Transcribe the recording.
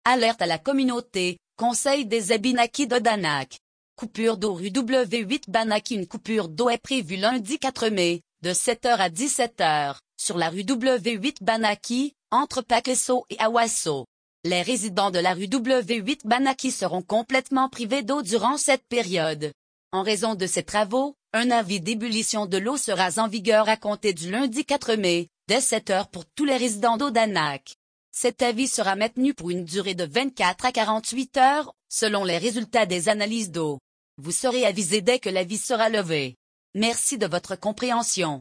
Alerte à la communauté, conseil des Abénaquis d'Odanak. Coupure d'eau rue W8 Banaki. Une coupure d'eau est prévue lundi 4 mai, de 7h à 17h, sur la rue W8 Banaki, entre Pakeso et Awaso. Les résidents de la rue W8 Banaki seront complètement privés d'eau durant cette période. En raison de ces travaux, un avis d'ébullition de l'eau sera en vigueur à compter du lundi 4 mai, dès 7h pour tous les résidents d'Odanak. Cet avis sera maintenu pour une durée de 24 à 48 heures, selon les résultats des analyses d'eau. Vous serez avisé dès que l'avis sera levé. Merci de votre compréhension.